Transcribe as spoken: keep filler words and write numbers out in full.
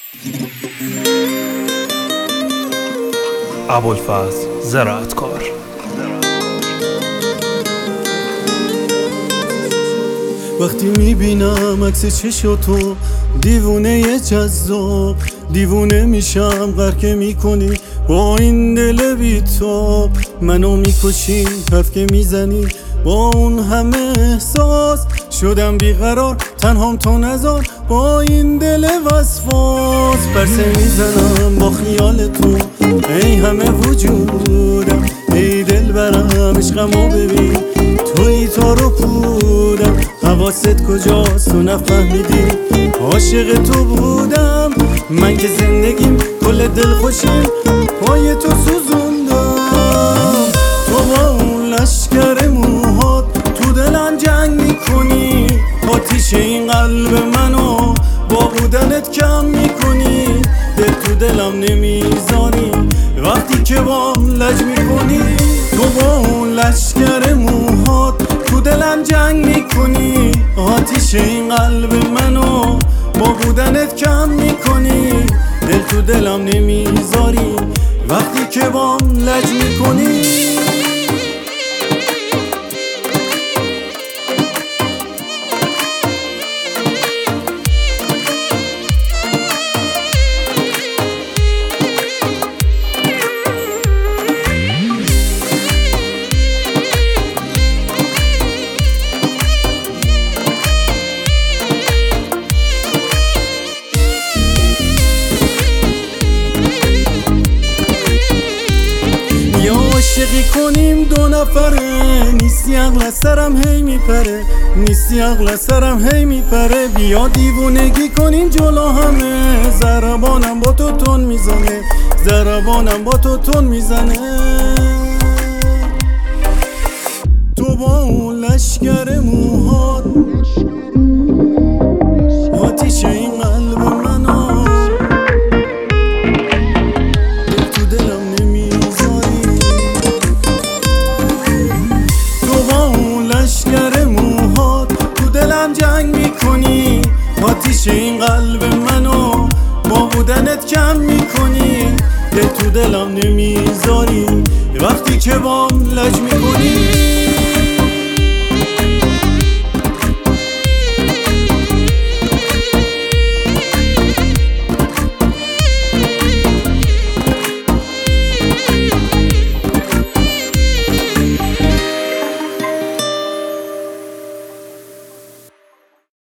ابوالفضل زراعتکار. وقتی میبینم عکس چشاتو دیوونه جذاب، دیوونه میشم غرق میکنی با این دل بی‌تاب. منو میکشی حرف که میزنی با اون همه احساس، شدم بیقرار تنهام تو نذار با این دل وسواس. پرسه میزنم با خیال تو ای همه وجودم، ای دل برم عشقمو ببین توی تا رو پودم. حواست کجاست تو نفهمیدی عاشق تو بودم، من که زندگیم کل دل خوشیم پای تو سوزوندم. تو با اون لشکر موهات تو دلم جنگ میکنی، آتیش این قلب منو با بودنت کم میکنی. دل تو دلم نمیذاری وقتی که بام لج میکنی. تو با اون لشکر موهات تو دلم جنگ میکنی، آتیش این قلب منو با بودنت کم میکنی. دل تو دلم نمیذاری وقتی که بام لج میکنی. عاشقی کنیم دو نفره، نیستی عقل سرم هی میپره، نیستی عقل سرم هی میپره. بیا دیوونگی کنیم جلو همه، ضربانم با تو تون میزنه، ضربانم با تو تون میزنه. تو با اون لشکر موهات آتیش این قلب منو دل تو دلم نمیذاری. لشکر موهات تو دلم جنگ میکنی، آتیش این قلب منو با بودنت کم میکنی. دل تو دلم نمیذاری وقتی که بام لج میکنی.